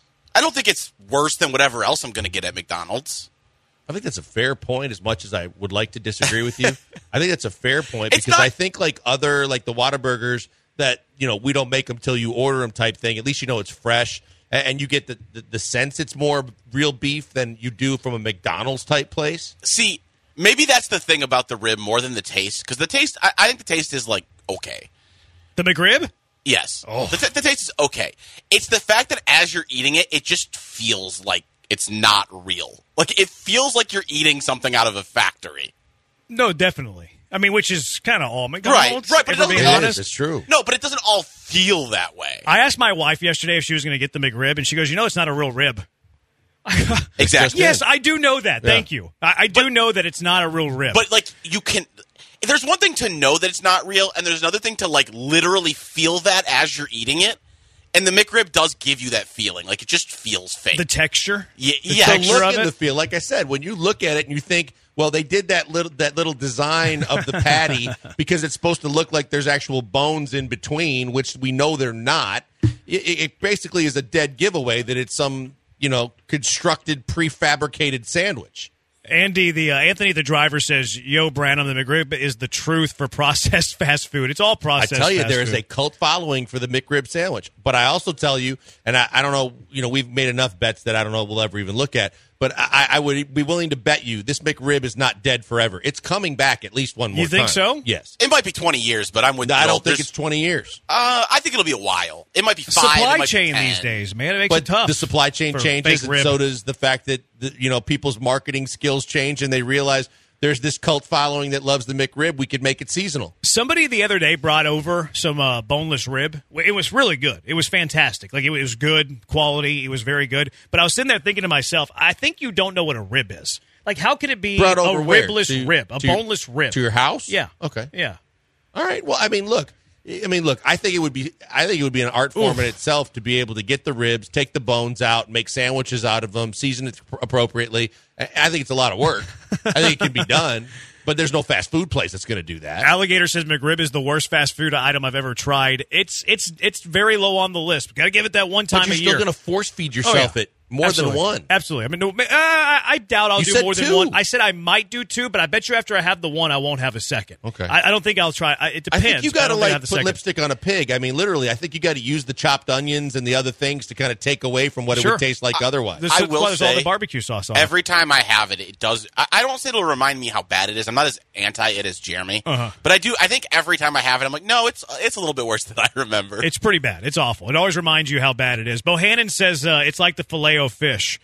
I don't think it's worse than whatever else I'm going to get at McDonald's. I think that's a fair point. As much as I would like to disagree with you, I think that's a fair point It's because not- I think like other like the Whataburgers that you know we don't make them till you order them type thing. At least you know it's fresh. And you get the, the, the sense it's more real beef than you do from a McDonald's type place. See, maybe that's the thing about the rib more than the taste, because the taste, I, I think the taste is like okay. The McRib? Yes, Oh. the, t- the taste is okay. It's the fact that as you're eating it, it just feels like it's not real. Like it feels like you're eating something out of a factory. No, definitely. I mean, which is kind of all McDonald's. Right, right, but if it we're being doesn't- It honest. is. It's true. No, but it doesn't all feel that way. I asked my wife yesterday if she was going to get the McRib, and she goes, "You know, it's not a real rib." Exactly. Yes, I do know that. Yeah. Thank you. I, I do know that it's not a real rib. But like you can, there's one thing to know that it's not real, and there's another thing to like literally feel that as you're eating it. And the McRib does give you that feeling, like it just feels fake. the texture. yeah, It's yeah. the texture look of and it. the feel. Like I said, when you look at it and you think, well, they did that little that little design of the patty because it's supposed to look like there's actual bones in between, which we know they're not. It, it basically is a dead giveaway that it's some you know constructed prefabricated sandwich. Andy, the uh, Anthony, the driver says, "Yo, Branham, the McRib is the truth for processed fast food. It's all I processed." tell you, fast there is food. a cult following for the McRib sandwich. But I also tell you, and I, I don't know, you know, we've made enough bets that I don't know we'll ever even look at. But I, I would be willing to bet you this McRib is not dead forever. It's coming back at least one more You think time. so? Yes. It might be twenty years, but I'm with. I Bill. don't think There's- it's twenty years. Uh, I think it'll be a while. It might be five. it supply might be chain ten. these days, man. It makes But it tough. the supply chain for changes, fake and rib. so does the fact that the, you know people's marketing skills change, and they realize there's this cult following that loves the McRib. We could make it seasonal. Somebody the other day brought over some uh, boneless rib. It was really good. It was fantastic. Like it was good quality. It was very good. But I was sitting there thinking to myself, I think you don't know what a rib is. Like, how can it be Brought a over where? ribless To- rib, a to your- boneless rib to your house? Yeah. Okay. Yeah. All right. Well, I mean, look. I mean, look. I think it would be. I think it would be an art form Oof. in itself to be able to get the ribs, take the bones out, make sandwiches out of them, season it appropriately. I I think it's a lot of work. I think it can be done, but there's no fast food place that's going to do that. Alligator says McRib is the worst fast food item I've ever tried. It's it's it's very low on the list. Got to give it that one time But you're a still year. going to force feed Oh, yourself yeah. it more Absolutely. than one. Absolutely. I mean, no, uh, I I doubt I'll You do said more than two. one. I said I might do two, but I bet you after I have the one, I won't have a second. Okay. I, I don't think I'll try. I, it I depends. think you but I got to don't think I like have put the second. lipstick on a pig. I mean, literally, I think you got to use the chopped onions and the other things to kind of take away from what it Sure. would taste like otherwise. There's, I that's will why there's all say, the barbecue sauce on it. Every time I have it, it does. I, I don't say it'll remind me how bad it is. I'm not as anti it as Jeremy, Uh-huh. but I do. I think every time I have it, I'm like, no, it's it's a little bit worse than I remember. It's pretty bad. It's awful. It always reminds you how bad it is. Bohannon says uh, it's like the filet-o fish.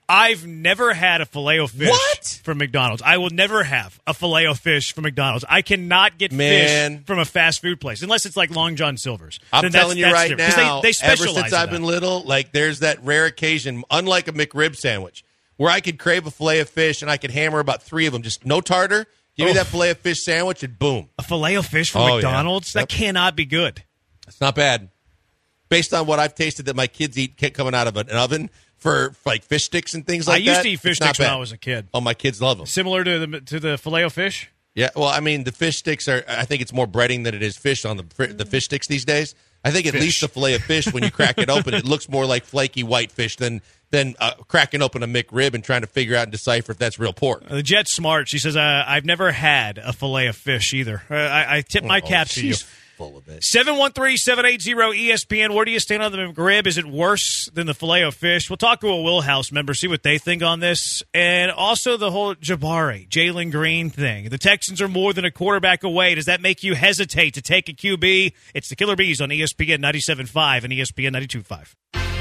I've never had a Filet-O-Fish What? from McDonald's. I will never have a Filet-O-Fish from McDonald's. I cannot get Man. fish from a fast food place unless it's like Long John Silver's. I'm Then telling that's, you that's right different. 'Cause now, they, they specialize ever since in I've that. been little, like there's that rare occasion, unlike a McRib sandwich, where I could crave a filet of fish and I could hammer about three of them, just no tartar. Give me Oh. that filet of fish sandwich and boom. A Filet-O-Fish from Oh, yeah. McDonald's? That Yep. cannot be good. It's not bad. Based on what I've tasted that my kids eat coming out of an oven for, for like fish sticks and things like I used that. to eat fish it's not sticks when bad. I was a kid. Oh, my kids love them. Similar to the to the Filet-O-Fish? Yeah, well, I mean, the fish sticks are, I think it's more breading than it is fish on the fr- the fish sticks these days. I think at Fish. least the filet of fish, when you crack it open, it looks more like flaky white fish than than uh, cracking open a McRib and trying to figure out and decipher if that's real pork. Uh, The Jet's smart. She says, uh, I've never had a fillet of fish either. Uh, I, I tip my Oh, cap to you. she's full of it. seven one three, seven eight zero, E S P N. Where do you stand on the McRib? Is it worse than the filet of fish? We'll talk to a Willhouse member, see what they think on this. And also the whole Jabari, Jalen Green thing. The Texans are more than a quarterback away. Does that make you hesitate to take a Q B? It's the Killer Bees on E S P N ninety-seven point five and E S P N ninety-two point five.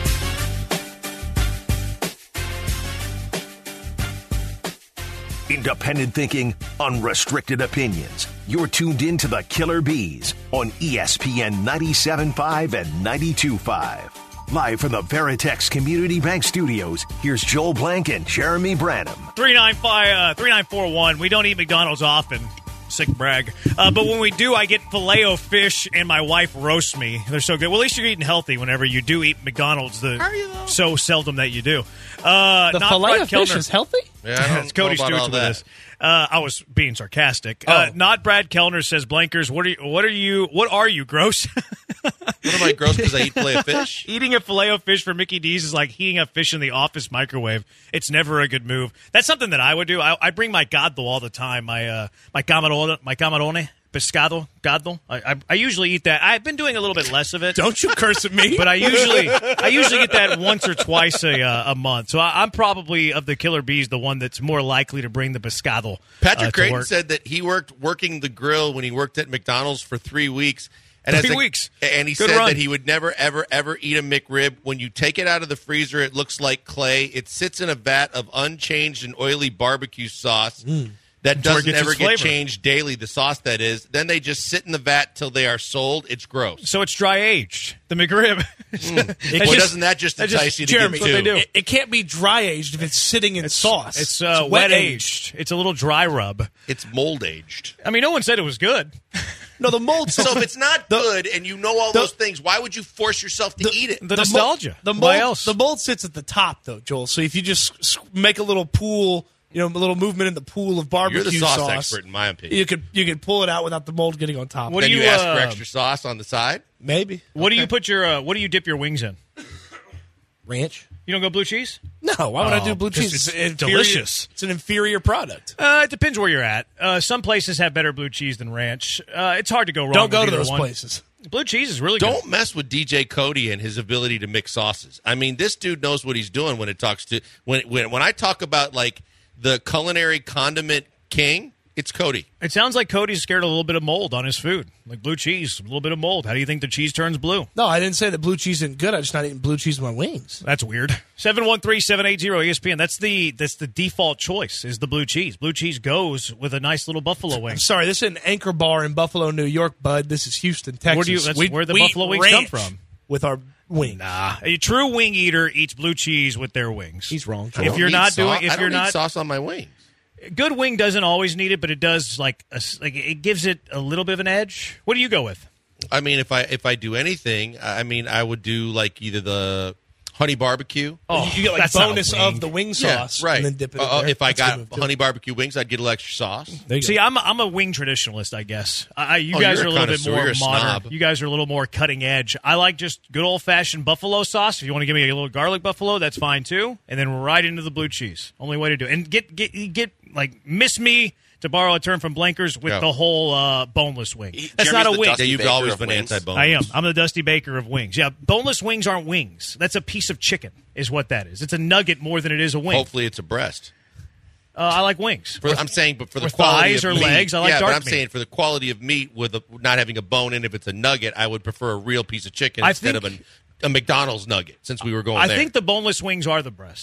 Independent thinking, unrestricted opinions. You're tuned in to the Killer Bees on E S P N ninety-seven point five and ninety-two point five. Live from the Veritex Community Bank Studios, here's Joel Blank and Jeremy Branham. three nine five, uh, three nine four one. We don't eat McDonald's often. Sick brag. Uh, but when we do, I get Filet-O-Fish and my wife roasts me. They're so good. Well, at least you're eating healthy whenever you do eat McDonald's. The, Are you, though? So seldom that you do. Uh, The not filet Brett of fish Kellner. is healthy? Yeah, I don't It's Cody know about Stewart all with that. us. Uh, I was being sarcastic. Uh, Oh. not Brad Kellner says, Blankers, what are you, what are you, what are you, gross? What am I, gross because I eat filet of fish? Eating a filet of fish from Mickey D's is like heating up fish in the office microwave. It's never a good move. That's something that I would do. I, I bring my gaddo all the time. My uh, my camarone, my camarone, pescado, gaddo. I, I I usually eat that. I've been doing a little bit less of it. Don't you curse at me. But I usually I usually get that once or twice a uh, a month. So I, I'm probably of the Killer Bees the one that's more likely to bring the pescado. Patrick uh, to Creighton work. said that he worked working the grill when he worked at McDonald's for three weeks. And Three as a- weeks. And he Good said run. that he would never, ever, ever eat a McRib. When you take it out of the freezer, it looks like clay. It sits in a vat of unchanged and oily barbecue sauce that where it doesn't gets ever its get flavor. changed daily, the sauce that is. Then they just sit in the vat till they are sold. It's gross. So it's dry aged. The McRib. Well, doesn't that just that entice just- you to Jeremy, get what they two? do. It, it can't be dry aged if it's sitting in sauce. It's uh, wet aged. It's a little dry rub. It's mold aged. I mean, no one said it was good. No, the mold. So if it's not good and you know all the- those things, why would you force yourself to eat it? The, The nostalgia. Mold, the Why mold, else? the mold sits at the top, though, Joel. So if you just s- make a little pool, you know, a little movement in the pool of barbecue You're the sauce, sauce, expert, in my opinion. you could you could pull it out without the mold getting on top. What then do you, you, ask for uh, extra sauce on the side. Maybe what do you put your? Uh, what do you dip your wings in? ranch. You don't go blue cheese? No, why would I Oh, do blue 'cause cheese? it's inferior- delicious. It's an inferior product. Uh, it depends where you're at. Uh, some places have better blue cheese than ranch. Uh, it's hard to go wrong. Don't go with to either those one. places. Blue cheese is really good. Don't mess with D J Cody and his ability to mix sauces. I mean, this dude knows what he's doing when it talks to when when when I talk about like the culinary condiment king. It's Cody. It sounds like Cody's scared a little bit of mold on his food, like blue cheese, a little bit of mold. How do you think the cheese turns blue? No, I didn't say that blue cheese isn't good. I just not eating blue cheese with my wings. That's weird. seven one three, seven eight zero E S P N. That's the that's the default choice is the blue cheese. Blue cheese goes with a nice little buffalo wing. I'm sorry, this is an Anchor Bar in Buffalo, New York, bud. This is Houston, Texas. Where do you- that's we, where the we buffalo eat wings come ranch from. With our wings. Nah, a true wing eater eats blue cheese with their wings. He's wrong. I If don't you're need not sauce- doing, I if don't you're need not, sauce on my wings. good wing doesn't always need it, but it does like a, like it gives it a little bit of an edge. What do you go with? I mean, if I if I do anything, I mean, I would do like either the honey barbecue. Oh, you get like that's not a bonus wing. of the wing sauce, yeah, right. and then dip it. In Uh, there. if I That's a good got move, too. honey barbecue wings, I'd get a little extra sauce. There you See, go. I'm a, I'm a wing traditionalist, I guess. I, you Oh, guys you're are a a little bit connoisseur. more You're a modern. snob. You guys are a little more cutting edge. I like just good old fashioned buffalo sauce. If you want to give me a little garlic buffalo, that's fine too. And then right into the blue cheese. Only way to do it. And get get get like miss me. To borrow a term from Blankers, with Yeah. the whole uh, boneless wing. He- That's Jeremy's not a the wing. Dusty Yeah, you've Baker always of been wings. anti-bone. I am. I'm the Dusty Baker of wings. Yeah, boneless wings aren't wings. That's a piece of chicken, is what that is. It's a nugget more than it is a wing. Hopefully, it's a breast. Uh, I like wings. For, I'm saying, but for the or quality thighs of or meat, legs, I like yeah, dark but I'm meat. saying for the quality of meat with a, not having a bone in, if it's a nugget, I would prefer a real piece of chicken I instead think- of a, a McDonald's nugget. Since we were going I there, think the boneless wings are the breast.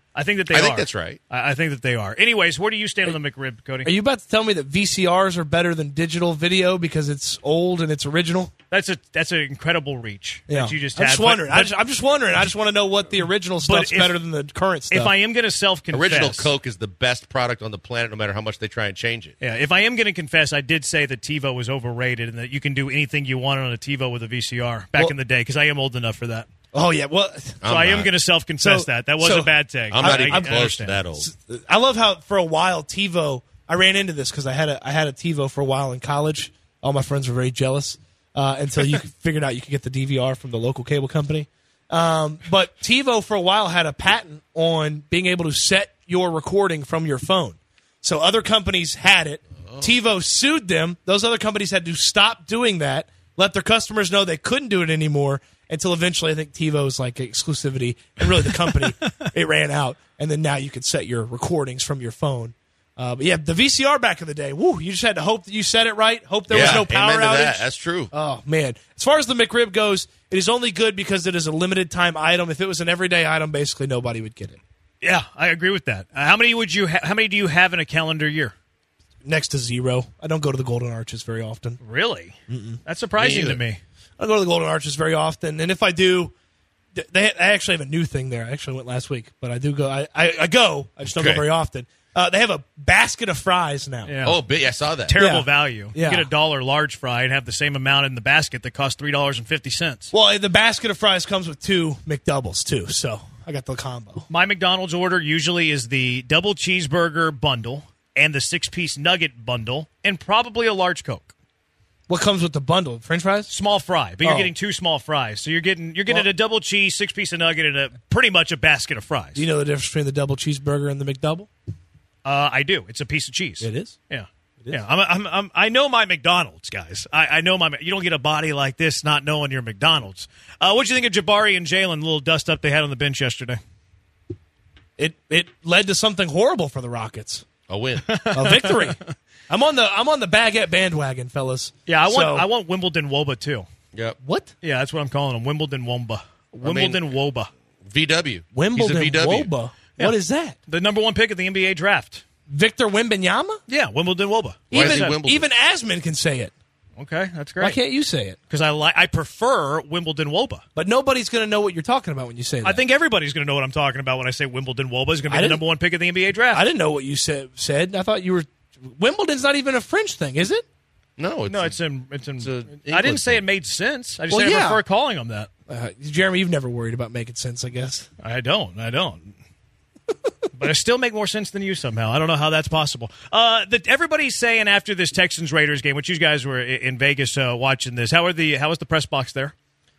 I think that they I are. think that's right. I, I think that they are. Anyways, where do you stand on the McRib, Cody? Are you about to tell me that V C Rs are better than digital video because it's old and it's original? That's a that's an incredible reach Yeah. that you just I'm had. just But- wondering. I but just, I'm just wondering. I just want to know what the original stuff's if- better than the current stuff. if I am going to self-confess, Original Coke is the best product on the planet, no matter how much they try and change it. yeah, if I am going to confess, I did say that TiVo was overrated and that you can do anything you want on a TiVo with a V C R back Well- in the day because I am old enough for that. oh yeah, well, So I'm I am not. going to self-confess So- that. That was so- a bad take. I'm not I- even I close to understand. that old. I love how for a while TiVo. I ran into this because I had a I had a TiVo for a while in college. All my friends were very jealous uh, until you figured out you could get the D V R from the local cable company. Um, but TiVo for a while had a patent on being able to set your recording from your phone. So other companies had it. TiVo sued them. Those other companies had to stop doing that, let their customers know they couldn't do it anymore until eventually I think TiVo's like exclusivity and really the company, it ran out. And then now you can set your recordings from your phone. Uh, but yeah, the V C R back in the day, woo, you just had to hope that you said it right, hope there was Yeah, no power amen to outage. that. That's true. Oh, man. As far as the McRib goes, it is only good because it is a limited time item. If it was an everyday item, basically nobody would get it. Yeah, I agree with that. Uh, how many would you? Ha- how many do you have in a calendar year? Next to zero. I don't go to the Golden Arches very often. Really? That's surprising Me to me. I don't go to the Golden Arches very often, and if I do, th- they, I actually have a new thing there. I actually went last week, but I do go. I, I, I go. I just don't Okay. go very often. Uh, they have a basket of fries now. Yeah. Oh, big, I saw that. Terrible Yeah. value. Yeah. You get a dollar large fry and have the same amount in the basket that costs three dollars and fifty cents. Well, the basket of fries comes with two McDoubles too, so I got the combo. My McDonald's order usually is the double cheeseburger bundle and the six piece nugget bundle and probably a large Coke. What comes with the bundle? French fries? Small fry, but you're Oh. getting two small fries. So you're getting you're getting Well- a double cheese, six piece of nugget, and a pretty much a basket of fries. Do you know the difference between the double cheeseburger and the McDouble? Uh, I do. It's a piece of cheese. It is. Yeah. Yeah, I'm, I'm, I'm, I know my McDonald's, guys. I, I know my. You don't get a body like this not knowing your McDonald's. Uh, what'd you think of Jabari and Jalen? The little dust up they had on the bench yesterday. It it led to something horrible for the Rockets. A win. A victory. I'm on the I'm on the baguette bandwagon, fellas. Yeah, I want So- I want Wimbledon Woba too. Yep. what? Yeah, that's what I'm calling him. Wimbledon Womba. Wimbledon Woba. V W. Wimbledon He's a V W. Woba. Yeah. What is that? The number one pick of the N B A draft. Victor Wembanyama? Yeah, Wimbledon Woba. Why is Even he Wimbledon? even Asman can say it. Okay, that's Why great. can't you say it? Because I like I prefer Wimbledon Woba. But nobody's going to know what you're talking about when you say that. I think everybody's going to know what I'm talking about when I say Wimbledon Woba is going to be I the didn't- number one pick of the N B A draft. I didn't know what you said. Said I thought you were. Wimbledon's not even a French thing, is it? No, it's, no, it's in. It's in. it's a I didn't English say thing. it made sense. I just Well, said I yeah. prefer calling them that. Uh, Jeremy, you've never worried about making sense, I guess. I don't. I don't. But I still make more sense than you somehow. I don't know how that's possible. Uh, that everybody's saying after this Texans Raiders game, which you guys were i- in Vegas uh, watching this. How are the? How was the press box there?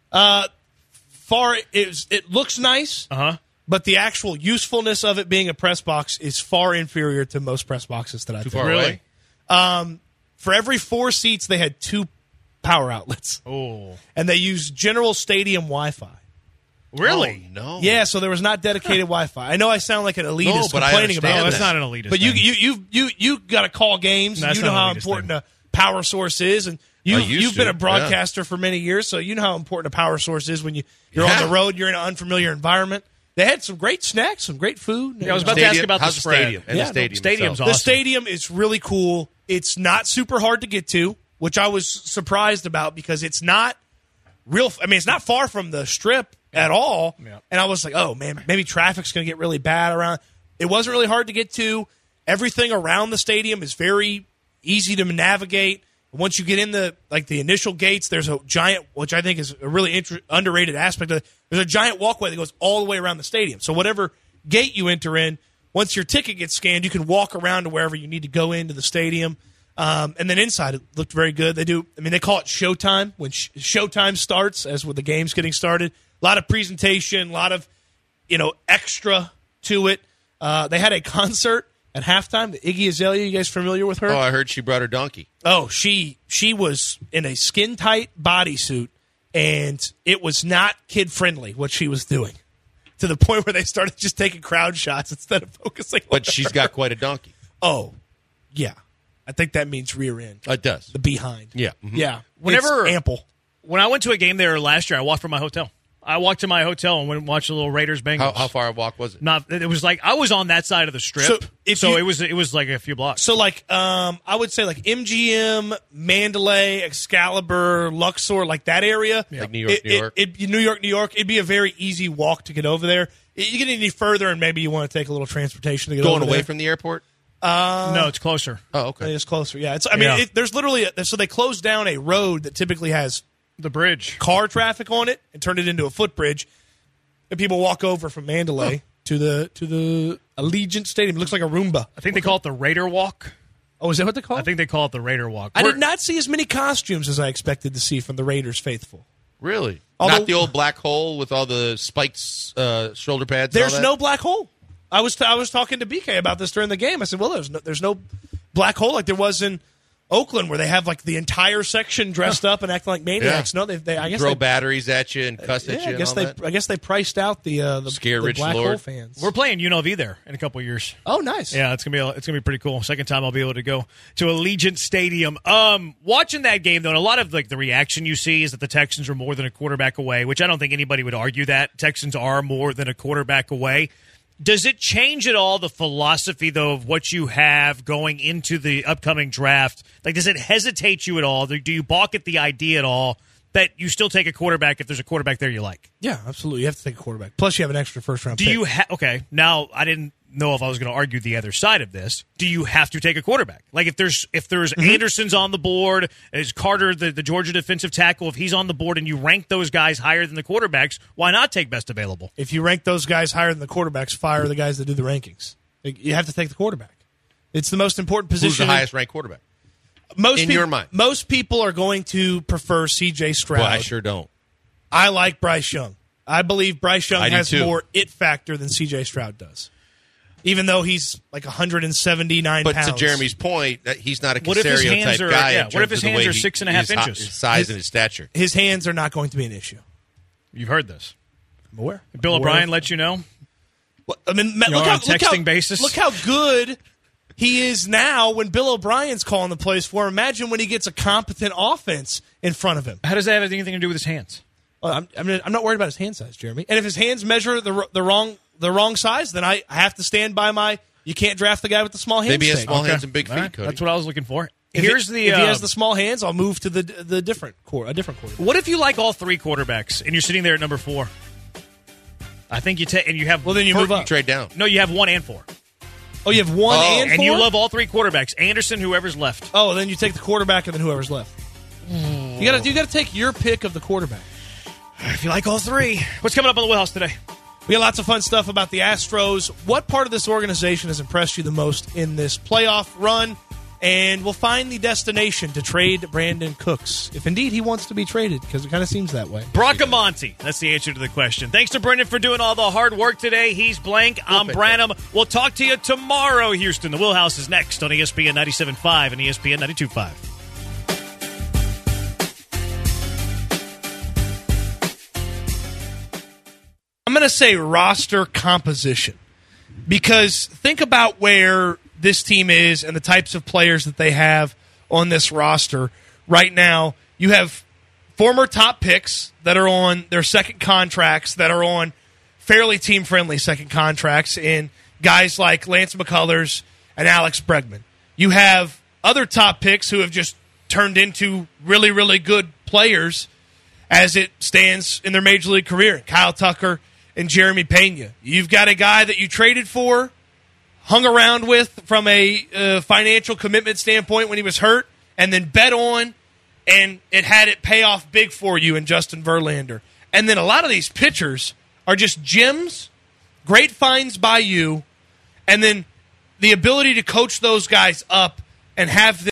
Far it, was, it looks nice, Uh huh. but the actual usefulness of it being a press box is far inferior to most press boxes that I've too been. far Really? away. For every four seats, they had two power outlets, Oh, and they used General Stadium Wi-Fi. really? Oh, no. Yeah, so there was not dedicated Wi-Fi. I know I sound like an elitist No, but I complaining understand about No, it, that's not an elitist. but you thing. you you you you got to call games. And That's you know not how an elitist important thing. a power source is, and you I used you've been to, a broadcaster for many years, so you know how important a power source is when you you're Yeah. on the road, you're in an unfamiliar environment. They had some great snacks, some great food. Yeah, I was You know. about to ask Stadium- about the how's spread. stadium and Yeah, the no, stadium. stadium's itself. The awesome. stadium is really cool. It's not super hard to get to, which I was surprised about because it's not real. I mean, it's not far from the strip at all. Yeah. And I was like, oh, man, maybe traffic's going to get really bad around. It wasn't really hard to get to. Everything around the stadium is very easy to navigate. Once you get in the like the initial gates, there's a giant, which I think is a really inter- underrated aspect of it. There's a giant walkway that goes all the way around the stadium. So whatever gate you enter in, once your ticket gets scanned, you can walk around to wherever you need to go into the stadium. Um, and then inside, it looked very good. They do, I mean, they call it showtime when sh- showtime starts, as with the games getting started. A lot of presentation, a lot of, you know, extra to it. Uh, they had a concert at halftime. The Iggy Azalea, you guys familiar with her? Oh, I heard she brought her donkey. Oh, she she was in a skin tight bodysuit, and it was not kid friendly what she was doing. To the point where they started just taking crowd shots instead of focusing. But on she's her. got quite a donkey. Oh, yeah. I think that means rear end, It does. the behind. Yeah. Mhm. Yeah. Whenever- It's ample. When I went to a game there last year, I walked from my hotel. I walked to my hotel and went and watched a little Raiders Bengals. How, how far a walk was it? Not. It was like I was on that side of the strip, So, so, if you- it was it was like a few blocks. So, like, um, I would say, like, M G M, Mandalay, Excalibur, Luxor, like that area. Like New York, It- New York. It, it, New York, New York. It'd be a very easy walk to get over there. You get any further, and maybe you want to take a little transportation to get Going over away there. from the airport? no, it's closer. Oh, okay. It's closer. Yeah, it's. I mean, Yeah. it, there's literally a, so they closed down a road that typically has The bridge. car traffic on it and turned it into a footbridge, and people walk over from Mandalay to the to the Allegiant Stadium. It looks like a Roomba. I think they call it the Raider Walk. Oh, is that what they call it? I think they call it the Raider Walk. I We're- did not see as many costumes as I expected to see from the Raiders faithful. Really? Although- Not the old black hole with all the spiked uh, shoulder pads? and There's all that? no black hole. I was I was talking to B K about this during the game. I said, "Well, there's no, there's no black hole like there was in Oakland, where they have like the entire section dressed up and acting like maniacs." Yeah. No, they, they I guess Throw they, batteries at you and cuss at yeah, you I and guess all they that? I guess they priced out the uh, the, Scare the Rich black Lord. hole fans. We're playing U N L V there in a couple of years. oh, nice. Yeah, it's gonna be a, it's gonna be pretty cool. Second time I'll be able to go to Allegiant Stadium. Um, watching that game though, and a lot of like the reaction you see is that the Texans are more than a quarterback away, which I don't think anybody would argue that Texans are more than a quarterback away. Does it change at all the philosophy though of what you have going into the upcoming draft? Like, does it hesitate you at all? Do you balk at the idea at all that you still take a quarterback if there's a quarterback there you like? Yeah, absolutely. You have to take a quarterback. Plus, you have an extra first round. Do pick. you ha- okay? Now I didn't know if I was going to argue the other side of this. Do you have to take a quarterback? Like if there's if there's Mm-hmm. Anderson's on the board, is Carter the, the Georgia defensive tackle? If he's on the board and you rank those guys higher than the quarterbacks, why not take best available? If you rank those guys higher than the quarterbacks, fire the guys that do the rankings. Like, you have to take the quarterback. It's the most important position. Who's the in- highest ranked quarterback? most in peop- your mind? Most people are going to prefer C J Stroud. Well, I sure don't. I like Bryce Young. I believe Bryce Young I do has too. more it factor than C J Stroud does. Even though he's like one hundred seventy-nine But pounds. to Jeremy's point, that he's not a What if his Casario hands type are- guy. yeah, in what if terms his of the hands way are he- six and a half his, hi- inches? His size and his stature. His hands are not going to be an issue. You've heard this. I'm aware. Bill I'm aware O'Brien of- let you know. Well, I mean, Matt, You look know, how, on a look how- texting basis? Look how good he is now when Bill O'Brien's calling the plays for him. Imagine when he gets a competent offense in front of him. How does that have anything to do with his hands? Well, I'm, I mean, I'm not worried about his hand size, Jeremy. And if his hands measure the the wrong the wrong size, then I have to stand by my. You can't draft the guy with the small hands. Maybe he has thing. small Okay. hands and big feet, All right. Cody. That's what I was looking for. If Here's it- the if he uh, has the small hands, I'll move to the the different core, a different quarterback. What if you like all three quarterbacks and you're sitting there at number four? I think you take and you have Well, then you per- move up. Trade down. No, you have one and four, Oh, you have one Oh. and and four? you love all three quarterbacks. Anderson, whoever's left. Oh, then you take the quarterback and then whoever's left. You got to you got to take your pick of the quarterback. If you like all three, what's coming up on the Wheelhouse today? We got lots of fun stuff about the Astros. What part of this organization has impressed you the most in this playoff run? And we'll find the destination to trade Brandon Cooks, if indeed he wants to be traded, because it kind of seems that way. Bracamonte. That's the answer to the question. Thanks to Brendan for doing all the hard work today. He's Blank. I'm Branham. We'll talk to you tomorrow, Houston. The Wheelhouse is next on E S P N ninety-seven point five and E S P N ninety-two point five. I'm going to say roster composition, because think about where this team is and the types of players that they have on this roster right now. You have former top picks that are on their second contracts, that are on fairly team-friendly second contracts, in guys like Lance McCullers and Alex Bregman. You have other top picks who have just turned into really, really good players as it stands in their major league career. Kyle Tucker and Jeremy Pena. You've got a guy that you traded for, hung around with from a uh, financial commitment standpoint when he was hurt, and then bet on, and it had it pay off big for you in Justin Verlander. And then a lot of these pitchers are just gems, great finds by you, and then the ability to coach those guys up and have them